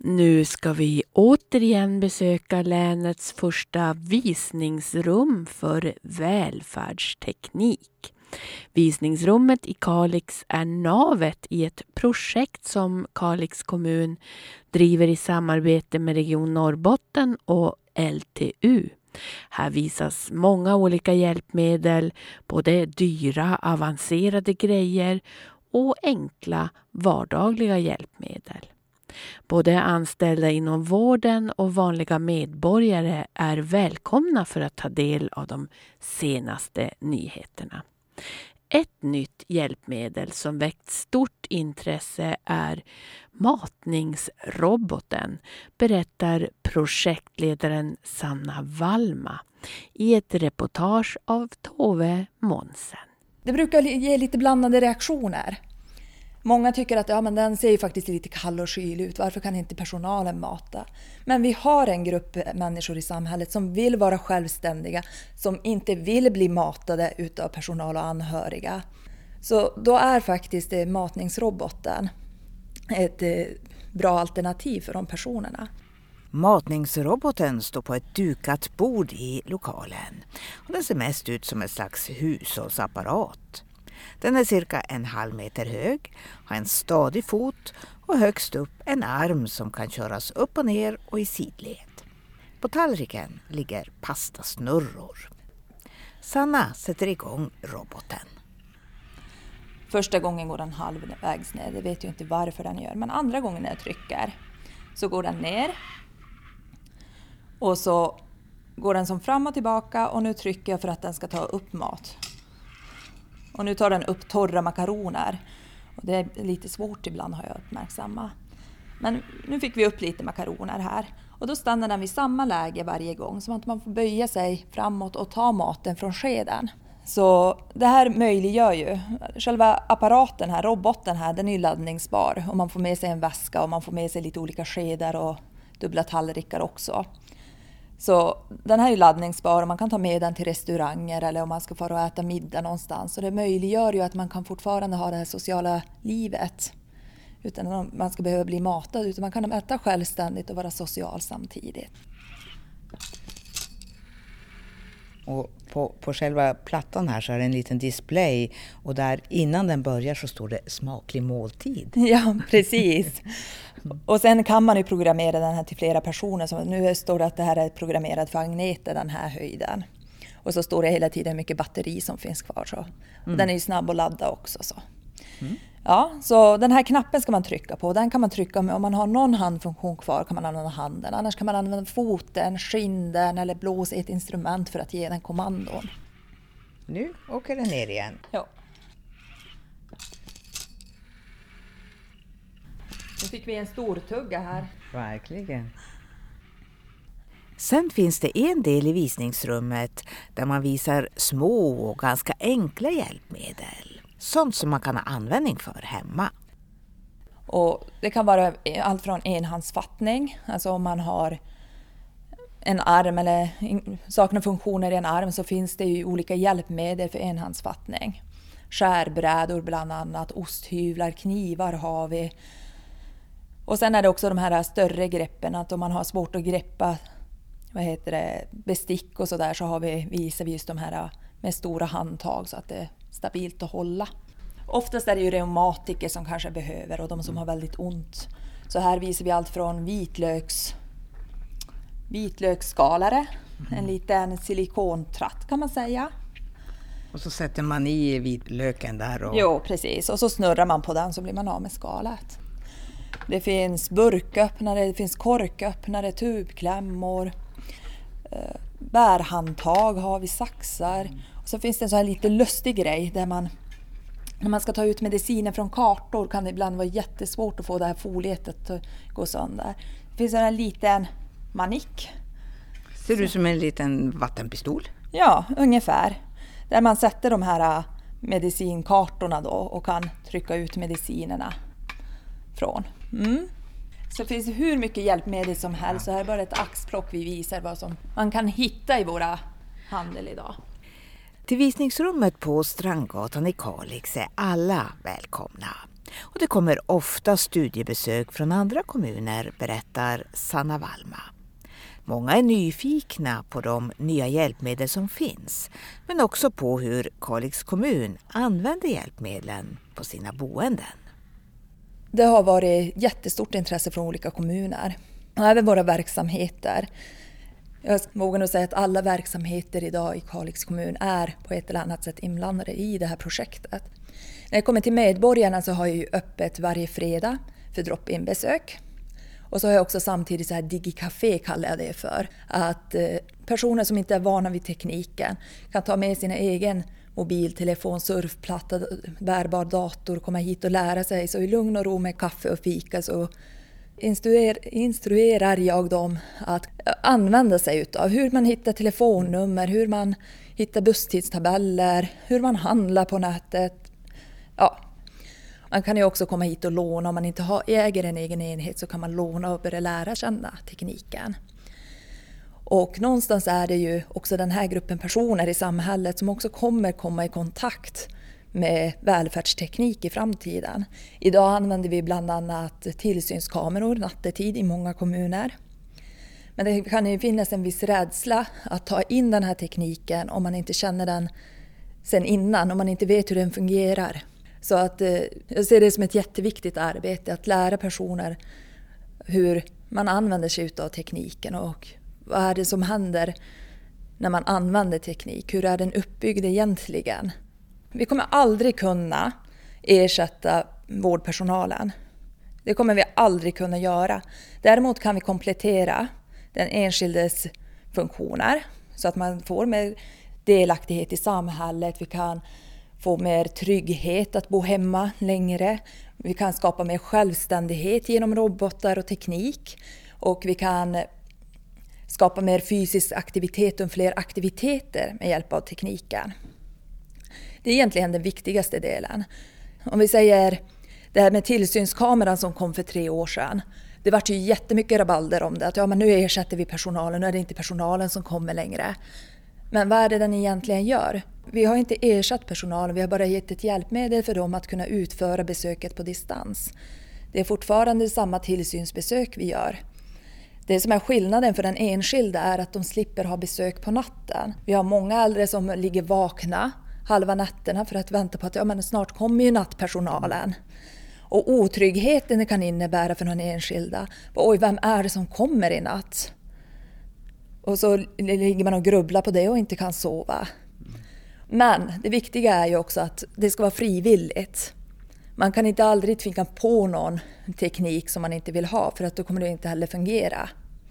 Nu ska vi återigen besöka länets första visningsrum för välfärdsteknik. Visningsrummet i Kalix är navet i ett projekt som Kalix kommun driver i samarbete med Region Norrbotten och LTU. Här visas många olika hjälpmedel, både dyra, avancerade grejer och enkla, vardagliga hjälpmedel. Både anställda inom vården och vanliga medborgare är välkomna för att ta del av de senaste nyheterna. Ett nytt hjälpmedel som väckt stort intresse är matningsroboten, berättar projektledaren Sanna Valma i ett reportage av Tove Månsen. Det brukar ge lite blandade reaktioner. Många tycker att men den ser ju faktiskt lite kall och kylig ut. Varför kan inte personalen mata? Men vi har en grupp människor i samhället som vill vara självständiga. Som inte vill bli matade utav personal och anhöriga. Så då är faktiskt matningsroboten ett bra alternativ för de personerna. Matningsroboten står på ett dukat bord i lokalen. Och den ser mest ut som en slags hushållsapparat. Den är cirka 1,5 meter hög, har en stadig fot och högst upp en arm som kan köras upp och ner och i sidled. På tallriken ligger pastasnurror. Sanna sätter igång roboten. Första gången går den halvvägs ner, det vet jag inte varför den gör. Men andra gången när jag trycker så går den ner. Och så går den som fram och tillbaka och nu trycker jag för att den ska ta upp mat. Och nu tar den upp torra makaroner. Och det är lite svårt ibland har jag uppmärksammat. Men nu fick vi upp lite makaroner här. Och då stannar den vid samma läge varje gång. Så att man får böja sig framåt och ta maten från skeden. Så det här möjliggör ju. Själva apparaten här, roboten här, den är ju laddningsbar. Och man får med sig en väska och man får med sig lite olika skedar och dubbla tallrikar också. Så den här är laddningsbar och man kan ta med den till restauranger eller om man ska fara och äta middag någonstans. Så det möjliggör ju att man kan fortfarande ha det här sociala livet utan att man ska behöva bli matad. Utan man kan äta självständigt och vara social samtidigt. Och på själva plattan här så är det en liten display och där innan den börjar så står det smaklig måltid. Ja, precis. Och sen kan man ju programmera den här till flera personer. Så nu står det att det här är programmerat för Agneta, den här höjden. Och så står det hela tiden hur mycket batteri som finns kvar. Så. Den är ju snabb att ladda också. Så. Ja, så den här knappen ska man trycka på. Den kan man trycka med, om man har någon handfunktion kvar kan man använda handen. Annars kan man använda foten, skinden eller blåsa ett instrument för att ge den kommandon. Nu åker den ner igen. Ja. Nu fick vi en stor tugga här. Verkligen. Sen finns det en del i visningsrummet där man visar små och ganska enkla hjälpmedel. Sånt som man kan ha användning för hemma. Och det kan vara allt från enhandsfattning. Alltså om man har en arm eller saknar funktioner i en arm så finns det ju olika hjälpmedel för enhandsfattning. Skärbrädor bland annat, osthyvlar, knivar har vi. Och sen är det också de här större greppen, att om man har svårt att greppa bestick och sådär så visar vi just de här med stora handtag så att det är stabilt att hålla. Oftast är det ju reumatiker som kanske behöver och de som har väldigt ont. Så här visar vi allt från vitlöksskalare, en liten silikontratt kan man säga. Och så sätter man i vitlöken där. Jo, precis. Och så snurrar man på den så blir man av med skalet. Det finns burköppnare, det finns korköppnare, tubklämmor, bärhandtag har vi, saxar. Och så finns det en så här lite lustig grej där när man ska ta ut mediciner från kartor kan det ibland vara jättesvårt att få det här folietet att gå sönder. Det finns en liten manik. Ser du som en liten vattenpistol? Ja, ungefär. Där man sätter de här medicinkartorna då och kan trycka ut medicinerna från. Så det finns hur mycket hjälpmedel som helst. Så här är bara ett axplock vi visar vad som man kan hitta i våra handel idag. Till visningsrummet på Strandgatan i Kalix är alla välkomna. Och det kommer ofta studiebesök från andra kommuner, berättar Sanna Valma. Många är nyfikna på de nya hjälpmedel som finns, men också på hur Kalix kommun använder hjälpmedlen på sina boenden. Det har varit jättestort intresse från olika kommuner och även våra verksamheter. Jag vågar nog säga att alla verksamheter idag i Kalix kommun är på ett eller annat sätt inblandade i det här projektet. När det kommer till medborgarna så har jag ju öppet varje fredag för drop-in-besök. Och så har jag också samtidigt så här digicafé kallar jag det för. Att personer som inte är vana vid tekniken kan ta med sina egen mobiltelefon, surfplatta, bärbar dator och komma hit och lära sig. Så i lugn och ro med kaffe och fika så instruerar jag dem att använda sig utav hur man hittar telefonnummer, hur man hittar busstidstabeller, hur man handlar på nätet. Ja. Man kan ju också komma hit och låna. Om man inte äger en egen enhet så kan man låna och börja lära känna tekniken. Och någonstans är det ju också den här gruppen personer i samhället som också kommer komma i kontakt med välfärdsteknik i framtiden. Idag använder vi bland annat tillsynskameror nattetid i många kommuner. Men det kan ju finnas en viss rädsla att ta in den här tekniken om man inte känner den sen innan, om man inte vet hur den fungerar. Så att jag ser det som ett jätteviktigt arbete att lära personer hur man använder sig av tekniken och vad är det som händer när man använder teknik. Hur är den uppbyggd egentligen? Vi kommer aldrig kunna ersätta vårdpersonalen. Det kommer vi aldrig kunna göra. Däremot kan vi komplettera den enskildes funktioner så att man får mer delaktighet i samhället. Vi kan få mer trygghet att bo hemma längre. Vi kan skapa mer självständighet genom robotar och teknik. Och vi kan skapa mer fysisk aktivitet och fler aktiviteter med hjälp av tekniken. Det är egentligen den viktigaste delen. Om vi säger det här med tillsynskameran som kom för 3 år sedan. Det var ju jättemycket rabalder om det. Att men nu ersätter vi personalen, nu är det inte personalen som kommer längre. Men vad är det den egentligen gör? Vi har inte ersatt personalen, vi har bara gett ett hjälpmedel för dem att kunna utföra besöket på distans. Det är fortfarande samma tillsynsbesök vi gör. Det som är skillnaden för den enskilda är att de slipper ha besök på natten. Vi har många äldre som ligger vakna halva nätterna för att vänta på att men snart kommer ju nattpersonalen. Och otryggheten det kan innebära för den enskilda. Oj, vem är det som kommer i natt? Och så ligger man och grubblar på det och inte kan sova. Men det viktiga är ju också att det ska vara frivilligt. Man kan inte aldrig tvinga på någon teknik som man inte vill ha för att då kommer det inte heller fungera.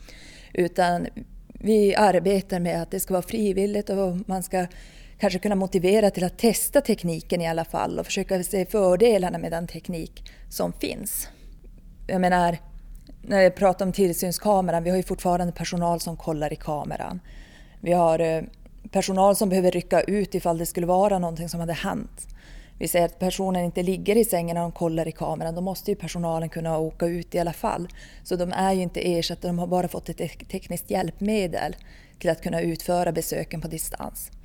Utan vi arbetar med att det ska vara frivilligt och man ska kanske kunna motivera till att testa tekniken i alla fall och försöka se fördelarna med den teknik som finns. Jag menar, när jag pratar om tillsynskameran, vi har ju fortfarande personal som kollar i kameran. Vi har personal som behöver rycka ut ifall det skulle vara någonting som hade hänt. Vi säger att personen inte ligger i sängen när de kollar i kameran. Då måste ju personalen kunna åka ut i alla fall. Så de är ju inte ersatta, de har bara fått ett tekniskt hjälpmedel till att kunna utföra besöken på distans.